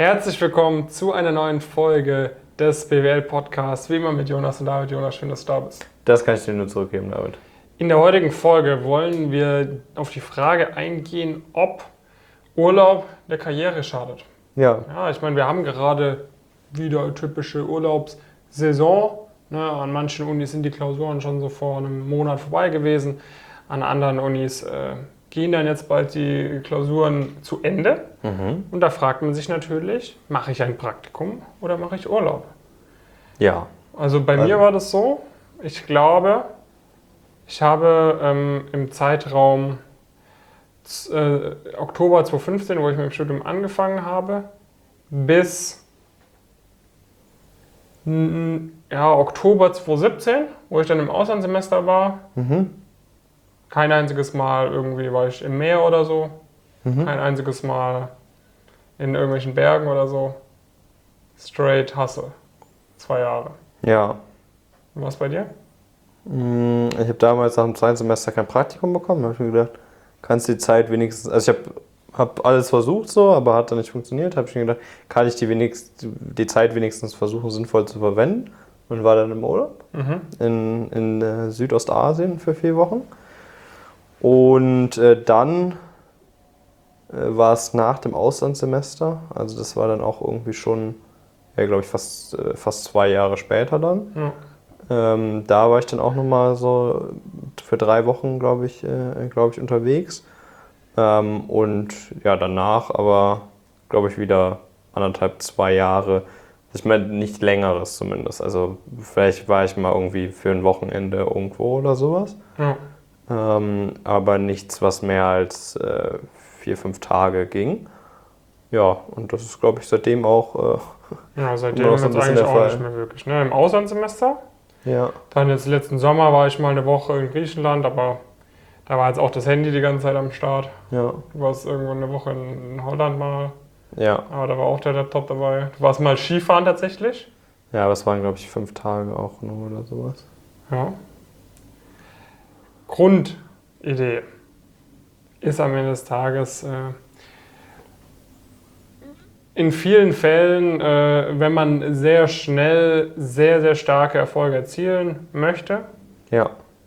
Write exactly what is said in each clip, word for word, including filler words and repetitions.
Herzlich willkommen zu einer neuen Folge des B W L-Podcasts, wie immer mit Jonas und David. Jonas, schön, dass du da bist. Das kann ich dir nur zurückgeben, David. In der heutigen Folge wollen wir auf die Frage eingehen, ob Urlaub der Karriere schadet. Ja. Ja, ich meine, wir haben gerade wieder typische Urlaubssaison. Ne, an manchen Unis sind die Klausuren schon so vor einem Monat vorbei gewesen. An anderen Unis äh, gehen dann jetzt bald die Klausuren zu Ende. Mhm. Und da fragt man sich natürlich, mache ich ein Praktikum oder mache ich Urlaub? Ja. Also bei Also, mir war das so, ich glaube, ich habe ähm, im Zeitraum äh, Oktober zweitausendfünfzehn, wo ich mit dem Studium angefangen habe, bis ja, Oktober zweitausendsiebzehn, wo ich dann im Auslandssemester war, Mhm. kein einziges Mal irgendwie war ich im Meer oder so, Mhm. kein einziges Mal in irgendwelchen Bergen oder so. Straight Hustle. Zwei Jahre. Ja. Und was bei dir? Mm, Ich habe damals nach dem zweiten Semester kein Praktikum bekommen. Da habe ich mir gedacht, kannst du die Zeit wenigstens. Also ich habe hab alles versucht so, aber hat dann nicht funktioniert. Habe ich mir gedacht, kann ich die, wenigst, die Zeit wenigstens versuchen, sinnvoll zu verwenden. Und war dann im Urlaub Mhm. in, in äh, Südostasien für vier Wochen. Und äh, dann äh, war es nach dem Auslandssemester. Also das war dann auch irgendwie schon, ja, glaube ich, fast, äh, fast zwei Jahre später dann. Ja. Ähm, da war ich dann auch nochmal so für drei Wochen, glaube ich, äh, glaub ich, unterwegs. Ähm, und ja, danach aber, glaube ich, wieder anderthalb, zwei Jahre. Ich meine, nicht längeres zumindest. Also vielleicht war ich mal irgendwie für ein Wochenende irgendwo oder sowas. Ja. Ähm, aber nichts, was mehr als äh, vier, fünf Tage ging. Ja, und das ist, glaube ich, seitdem auch... Äh, Ja, seitdem Immer noch jetzt so ein bisschen eigentlich der auch Fall. nicht mehr wirklich. Ne? Im Auslandssemester. ja, Dann jetzt letzten Sommer war ich mal eine Woche in Griechenland, aber da war jetzt auch das Handy die ganze Zeit am Start. ja, Du warst irgendwo eine Woche in Holland mal, ja. aber da war auch der Laptop dabei. Du warst mal Skifahren tatsächlich. Ja, aber es waren, glaube ich, fünf Tage auch nur oder sowas. Ja. Grundidee ist am Ende des Tages, äh, in vielen Fällen, äh, wenn man sehr schnell sehr, sehr starke Erfolge erzielen möchte, Ja,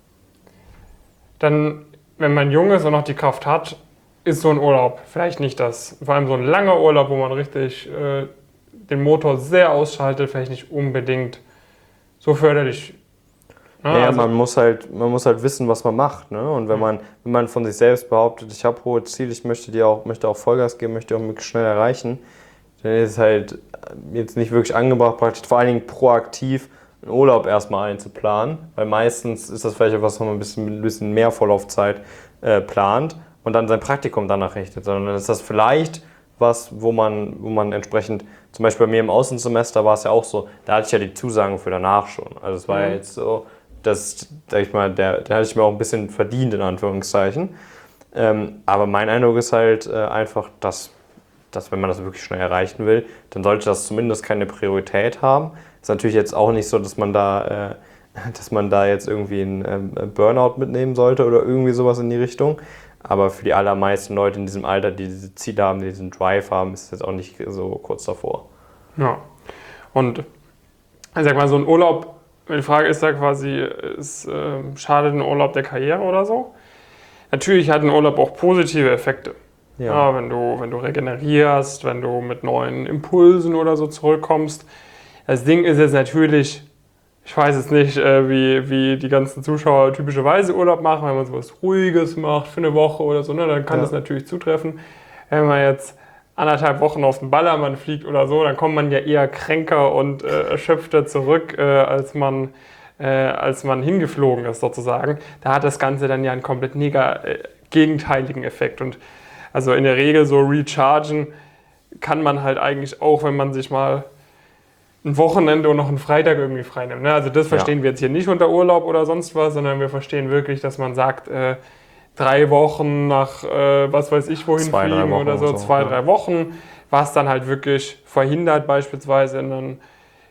dann, wenn man jung ist und noch die Kraft hat, ist so ein Urlaub vielleicht nicht das. Vor allem so ein langer Urlaub, wo man richtig äh, den Motor sehr ausschaltet, vielleicht nicht unbedingt so förderlich. Ne? ja, Also, man muss halt, man muss halt wissen, was man macht, ne? Und wenn man, wenn man von sich selbst behauptet, ich habe hohe Ziele, ich möchte die auch, möchte auch Vollgas geben, möchte auch möglichst schnell erreichen, dann ist es halt jetzt nicht wirklich angebracht, praktisch vor allen Dingen proaktiv einen Urlaub erstmal einzuplanen, weil meistens ist das vielleicht etwas, was man ein bisschen, ein bisschen mehr Vorlaufzeit äh, plant und dann sein Praktikum danach richtet, sondern dann ist das vielleicht was, wo man, wo man entsprechend, zum Beispiel bei mir im Außensemester war es ja auch so, da hatte ich ja die Zusagen für danach schon. Also es war ja Mhm. jetzt so, dass, sag ich mal, der, der hatte ich mir auch ein bisschen verdient, in Anführungszeichen. Ähm, aber mein Eindruck ist halt äh, einfach, dass, dass wenn man das wirklich schnell erreichen will, dann sollte das zumindest keine Priorität haben. Ist natürlich jetzt auch nicht so, dass man da, äh, dass man da jetzt irgendwie einen äh, Burnout mitnehmen sollte oder irgendwie sowas in die Richtung. Aber für die allermeisten Leute in diesem Alter, die diese Ziele haben, die diesen Drive haben, ist es jetzt auch nicht so kurz davor. ja. Und ich sag mal, so ein Urlaub, die Frage ist da quasi, ist, äh, schadet ein Urlaub der Karriere oder so? Natürlich hat ein Urlaub auch positive Effekte. Ja, wenn du, wenn du regenerierst, wenn du mit neuen Impulsen oder so zurückkommst. Das Ding ist jetzt natürlich, ich weiß jetzt nicht, äh, wie, wie die ganzen Zuschauer typischerweise Urlaub machen, wenn man sowas Ruhiges macht für eine Woche oder so, ne, dann kann Ja. das natürlich zutreffen. Wenn man jetzt anderthalb Wochen auf den Ballermann fliegt oder so, dann kommt man ja eher kränker und äh, erschöpfter zurück, äh, als man äh, als man hingeflogen ist sozusagen. Da hat das Ganze dann ja einen komplett nega, äh, gegenteiligen Effekt. Und also in der Regel so rechargen kann man halt eigentlich auch, wenn man sich mal ein Wochenende und noch einen Freitag irgendwie freinimmt. Ne? Also das verstehen Ja. wir jetzt hier nicht unter Urlaub oder sonst was, sondern wir verstehen wirklich, dass man sagt, äh, drei Wochen nach äh, was weiß ich wohin Zwei, drei fliegen Wochen oder so, oder so, zwei, ja. drei Wochen, was dann halt wirklich verhindert beispielsweise in einem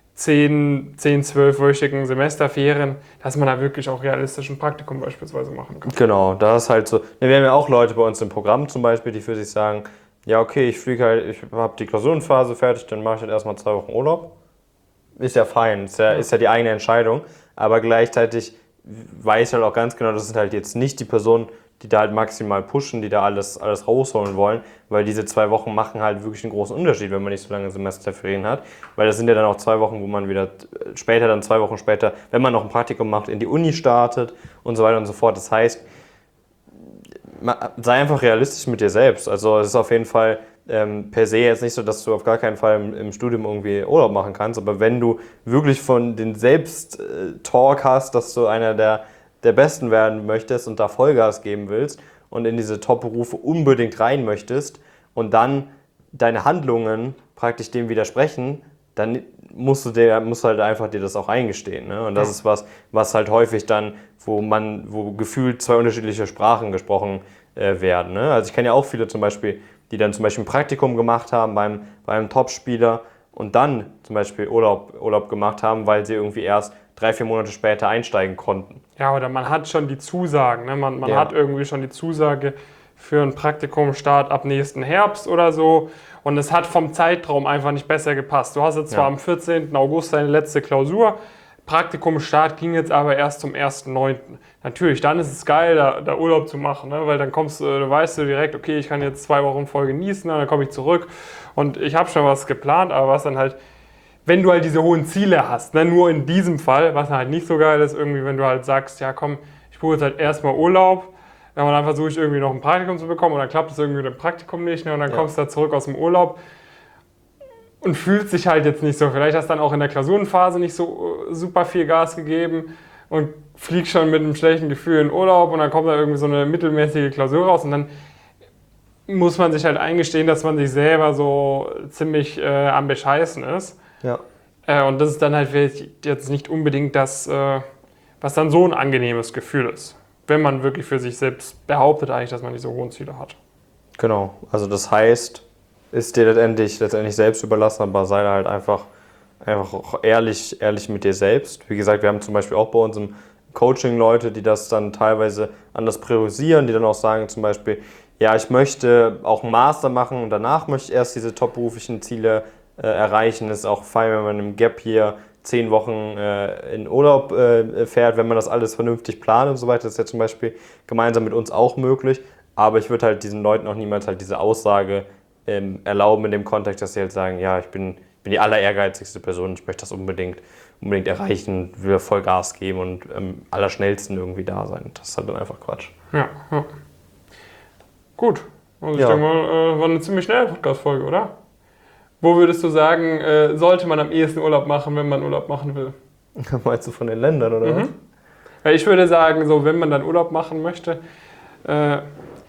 zehn, zehn, zwölfwöchigen Semesterferien, dass man da wirklich auch realistisch ein Praktikum beispielsweise machen kann. Genau, da ist halt so. Wir haben ja auch Leute bei uns im Programm zum Beispiel, die für sich sagen, ja okay, ich fliege halt, ich habe die Klausurenphase fertig, dann mache ich halt erstmal zwei Wochen Urlaub. Ist ja fein, ist ja, ist ja die eigene Entscheidung, aber gleichzeitig weiß ich halt auch ganz genau, das sind halt jetzt nicht die Personen, die da halt maximal pushen, die da alles, alles rausholen wollen, weil diese zwei Wochen machen halt wirklich einen großen Unterschied, wenn man nicht so lange Semesterferien hat, weil das sind ja dann auch zwei Wochen, wo man wieder später, dann zwei Wochen später, wenn man noch ein Praktikum macht, in die Uni startet und so weiter und so fort. Das heißt, sei einfach realistisch mit dir selbst. Also es ist auf jeden Fall ähm, per se jetzt nicht so, dass du auf gar keinen Fall im, im Studium irgendwie Urlaub machen kannst, aber wenn du wirklich von den Selbst-Talk hast, dass du einer der, der Besten werden möchtest und da Vollgas geben willst und in diese Top-Berufe unbedingt rein möchtest und dann deine Handlungen praktisch dem widersprechen, dann musst du dir, musst du halt einfach dir das auch eingestehen. Ne? Und das ist was, was halt häufig dann, wo man, wo gefühlt zwei unterschiedliche Sprachen gesprochen äh, werden. Ne? Also ich kenne ja auch viele zum Beispiel, die dann zum Beispiel ein Praktikum gemacht haben beim, beim Top-Spieler und dann zum Beispiel Urlaub, Urlaub gemacht haben, weil sie irgendwie erst drei, vier Monate später einsteigen konnten. Ja, oder man hat schon die Zusagen. Ne? Man, man Ja. hat irgendwie schon die Zusage für einen Praktikumstart ab nächsten Herbst oder so. Und es hat vom Zeitraum einfach nicht besser gepasst. Du hast jetzt zwar Ja. am vierzehnten August deine letzte Klausur, Praktikumstart ging jetzt aber erst zum ersten neunten Natürlich, dann ist es geil, da, da Urlaub zu machen, ne? Weil dann kommst du, du weißt du direkt, okay, ich kann jetzt zwei Wochen voll genießen, dann komme ich zurück und ich habe schon was geplant, aber was dann halt, wenn du halt diese hohen Ziele hast, ne? Nur in diesem Fall, was halt nicht so geil ist, irgendwie, wenn du halt sagst, ja komm, ich buche jetzt halt erstmal Urlaub, ja, und dann versuche ich irgendwie noch ein Praktikum zu bekommen und dann klappt es irgendwie mit dem Praktikum nicht, ne? Und dann Ja. kommst du da zurück aus dem Urlaub und fühlt sich halt jetzt nicht so. Vielleicht hast du dann auch in der Klausurenphase nicht so äh, super viel Gas gegeben und fliegst schon mit einem schlechten Gefühl in Urlaub und dann kommt da irgendwie so eine mittelmäßige Klausur raus und dann muss man sich halt eingestehen, dass man sich selber so ziemlich äh, am Bescheißen ist. Ja. Äh, und das ist dann halt jetzt nicht unbedingt das, äh, was dann so ein angenehmes Gefühl ist, wenn man wirklich für sich selbst behauptet eigentlich, dass man diese hohen Ziele hat. Genau, also das heißt, ist dir letztendlich, letztendlich selbst überlassen, aber sei da halt einfach, einfach auch ehrlich, ehrlich mit dir selbst. Wie gesagt, wir haben zum Beispiel auch bei uns im Coaching Leute, die das dann teilweise anders priorisieren, die dann auch sagen zum Beispiel, ja, ich möchte auch einen Master machen und danach möchte ich erst diese top-beruflichen Ziele äh, erreichen. Das ist auch fein, wenn man im Gap hier zehn Wochen äh, in Urlaub äh, fährt, wenn man das alles vernünftig plant und so weiter. Das ist ja zum Beispiel gemeinsam mit uns auch möglich. Aber ich würde halt diesen Leuten auch niemals halt diese Aussage ähm, erlauben in dem Kontext, dass sie halt sagen, ja, ich bin, bin die aller ehrgeizigste Person, ich möchte das unbedingt, unbedingt erreichen, will voll Gas geben und am ähm, allerschnellsten irgendwie da sein. Das ist halt dann einfach Quatsch. Ja, ja. Gut. Also ich Ja. denke mal, äh, war eine ziemlich schnelle Podcast-Folge, oder? Wo würdest du sagen, äh, sollte man am ehesten Urlaub machen, wenn man Urlaub machen will? Meinst du von den Ländern, oder was? Mhm. Ja, ich würde sagen, so, wenn man dann Urlaub machen möchte, äh,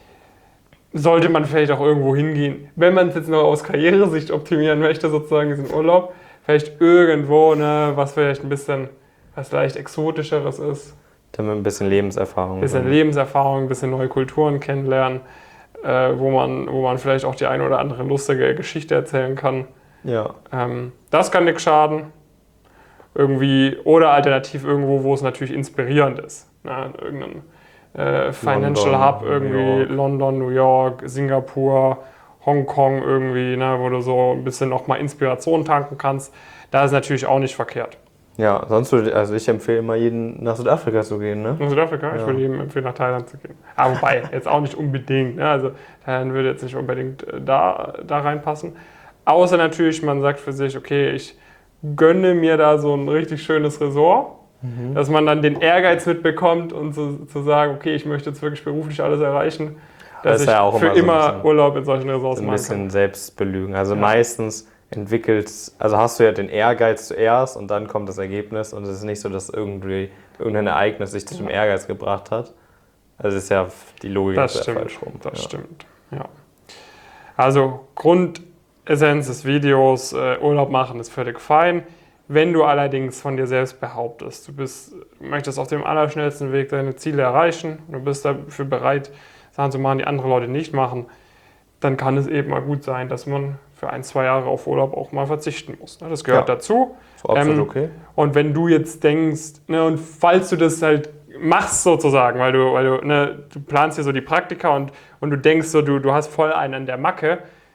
sollte man vielleicht auch irgendwo hingehen. Wenn man es jetzt noch aus Karrieresicht optimieren möchte, sozusagen diesen Urlaub, vielleicht irgendwo, ne, was vielleicht ein bisschen, was leicht exotischeres ist. Damit ein bisschen Lebenserfahrung. Ein bisschen Lebenserfahrung, ein bisschen neue Kulturen kennenlernen, äh, wo, man, wo man vielleicht auch die eine oder andere lustige Geschichte erzählen kann. Ja. Ähm, das kann nichts schaden. Irgendwie, oder alternativ irgendwo, wo es natürlich inspirierend ist. Ne? Irgendein äh, Financial London, Hub, irgendwie New York. London, New York, Singapur, Hongkong irgendwie, ne? Wo du so ein bisschen nochmal Inspiration tanken kannst. Da ist natürlich auch nicht verkehrt. Ja, sonst würde also ich empfehle immer jeden nach Südafrika zu gehen, ne? In Südafrika, ich Ja. würde jedem empfehlen, nach Thailand zu gehen. Aber wobei, jetzt auch nicht unbedingt. Ne? Also Thailand würde jetzt nicht unbedingt äh, da, da reinpassen. Außer natürlich, man sagt für sich, okay, ich gönne mir da so ein richtig schönes Resort, Mhm. dass man dann den Ehrgeiz mitbekommt und so, zu sagen, okay, ich möchte jetzt wirklich beruflich alles erreichen, dass Das ist ich ja auch für immer so ein immer bisschen- Urlaub in solchen Resorts Ein machen bisschen kann. Selbstbelügen. Also Ja. meistens entwickelt, also hast du ja den Ehrgeiz zuerst und dann kommt das Ergebnis und es ist nicht so, dass irgendwie irgendein Ereignis dich zu dem Ehrgeiz gebracht hat. Also ist ja die Logik Das ist ja stimmt, falsch rum. das ja. stimmt, ja. Also Grundessenz des Videos, äh, Urlaub machen ist völlig fein. Wenn du allerdings von dir selbst behauptest, du bist, möchtest auf dem allerschnellsten Weg deine Ziele erreichen, du bist dafür bereit, Sachen zu machen, die andere Leute nicht machen, dann kann es eben mal gut sein, dass man für ein, zwei Jahre auf Urlaub auch mal verzichten muss. Das gehört Ja. dazu. So absolut Ähm, okay. Und wenn du jetzt denkst, ne, und falls du das halt machst sozusagen, weil du, weil du, ne, du planst hier so die Praktika und, und du denkst so, du, du hast voll einen an der Macke,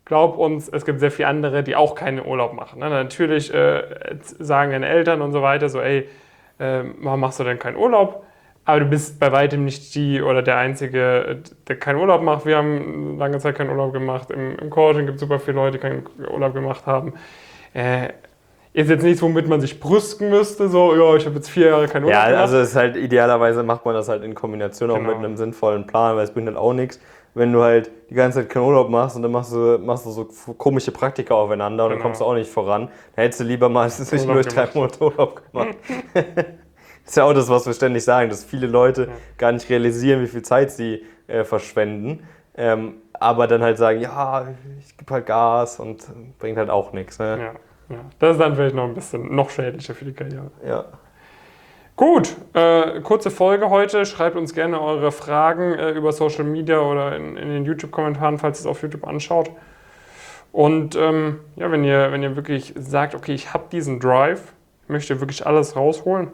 glaub uns, es gibt sehr viele andere, die auch keinen Urlaub machen. Ne? Natürlich äh, sagen deine Eltern und so weiter so, ey, äh, warum machst du denn keinen Urlaub? Aber du bist bei weitem nicht die oder der Einzige, der keinen Urlaub macht. Wir haben lange Zeit keinen Urlaub gemacht. Im, im Coaching gibt es super viele Leute, die keinen Urlaub gemacht haben. Äh, ist jetzt nichts, womit man sich brüsten müsste, so, ja, ich habe jetzt vier Jahre keinen Urlaub Ja, gemacht. also es ist halt idealerweise macht man das halt in Kombination auch Genau. mit einem sinnvollen Plan, weil es bringt halt auch nichts, wenn du halt die ganze Zeit keinen Urlaub machst und dann machst du, machst du so komische Praktika aufeinander und Genau. dann kommst du auch nicht voran. Dann hättest du lieber mal zwischendurch drei Monate Urlaub gemacht. Das ist ja auch das, was wir ständig sagen, dass viele Leute Ja. gar nicht realisieren, wie viel Zeit sie äh, verschwenden, ähm, aber dann halt sagen, ja, ich gebe halt Gas und bringt halt auch nichts. Ne? Ja, ja. Das ist dann vielleicht noch ein bisschen noch schädlicher für die Karriere. Ja. Gut, äh, kurze Folge heute. Schreibt uns gerne eure Fragen äh, über Social Media oder in, in den YouTube-Kommentaren, falls ihr es auf YouTube anschaut. Und ähm, ja, wenn ihr, wenn ihr wirklich sagt, okay, ich habe diesen Drive, möchte wirklich alles rausholen,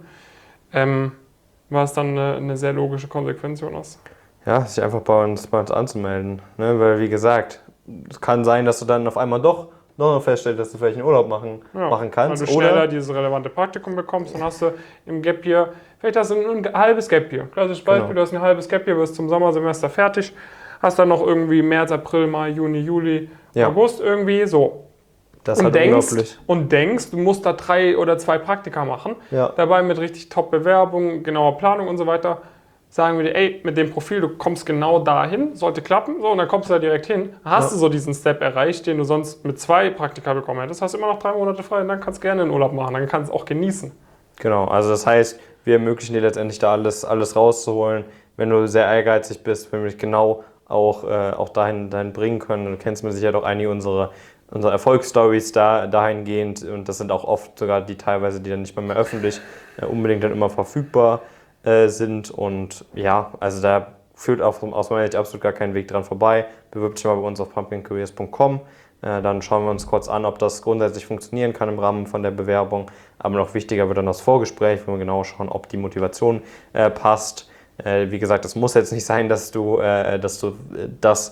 ähm, war es dann eine, eine sehr logische Konsequenz, Jonas. Ja, sich einfach bei uns, bei uns anzumelden. Ne? Weil, wie gesagt, es kann sein, dass du dann auf einmal doch noch feststellst, dass du vielleicht einen Urlaub machen, Ja, machen kannst. weil du schneller Oder, dieses relevante Praktikum bekommst, dann hast du im Gap Year, vielleicht hast du nur ein halbes Gap Year. Klassisches Beispiel, Genau. du hast ein halbes Gap Year, wirst zum Sommersemester fertig, hast dann noch irgendwie März, April, Mai, Juni, Juli, Ja. August irgendwie so. das Und hat denkst, unglaublich. und denkst, du musst da drei oder zwei Praktika machen, Ja. dabei mit richtig Top-Bewerbung, genauer Planung und so weiter, sagen wir dir, ey, mit dem Profil, du kommst genau dahin, sollte klappen, so, und dann kommst du da direkt hin, hast Ja. du so diesen Step erreicht, den du sonst mit zwei Praktika bekommen hättest, hast immer noch drei Monate frei und dann kannst du gerne einen Urlaub machen, dann kannst du auch genießen. Genau, also das heißt, wir ermöglichen dir letztendlich da alles, alles rauszuholen, wenn du sehr ehrgeizig bist, wenn wir dich genau auch, äh, auch dahin, dahin bringen können. Du kennst mit Sicherheit auch einige unserer, unserer Erfolgsstories da, dahingehend und das sind auch oft sogar die teilweise, die dann nicht mal mehr öffentlich äh, unbedingt dann immer verfügbar äh, sind und ja, also da führt auch aus meiner Sicht absolut gar kein Weg dran vorbei. Bewirb dich mal bei uns auf pumpkin careers punkt com. Dann schauen wir uns kurz an, ob das grundsätzlich funktionieren kann im Rahmen von der Bewerbung. Aber noch wichtiger wird dann das Vorgespräch, wo wir genau schauen, ob die Motivation äh, passt. Äh, wie gesagt, es muss jetzt nicht sein, dass du, äh, dass du, äh, dass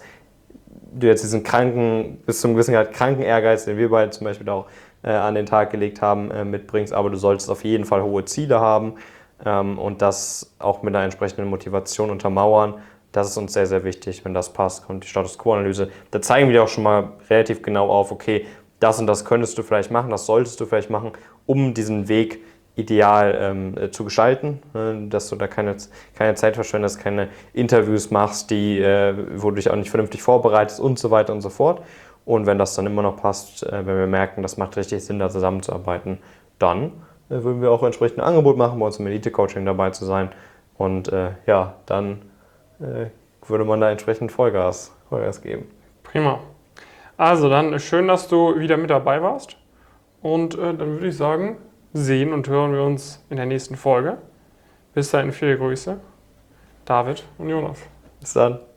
du jetzt diesen kranken, bis zum gewissen Grad kranken Ehrgeiz, den wir beide zum Beispiel auch äh, an den Tag gelegt haben, äh, mitbringst. Aber du solltest auf jeden Fall hohe Ziele haben ähm, und das auch mit einer entsprechenden Motivation untermauern. Das ist uns sehr, sehr wichtig. Wenn das passt, kommt die Status-Quo-Analyse. Da zeigen wir dir auch schon mal relativ genau auf, okay, das und das könntest du vielleicht machen, das solltest du vielleicht machen, um diesen Weg ideal ähm, äh, zu gestalten, äh, dass du da keine, keine Zeit verschwendest, keine Interviews machst, die, äh, wo du dich auch nicht vernünftig vorbereitest und so weiter und so fort. Und wenn das dann immer noch passt, äh, wenn wir merken, das macht richtig Sinn, da zusammenzuarbeiten, dann äh, würden wir auch entsprechend ein Angebot machen, bei uns im Elite-Coaching dabei zu sein. Und äh, ja, dann äh, würde man da entsprechend Vollgas, Vollgas geben. Prima. Also dann schön, dass du wieder mit dabei warst und äh, dann würde ich sagen, sehen und hören wir uns in der nächsten Folge. Bis dahin viele Grüße, David und Jonas. Bis dann.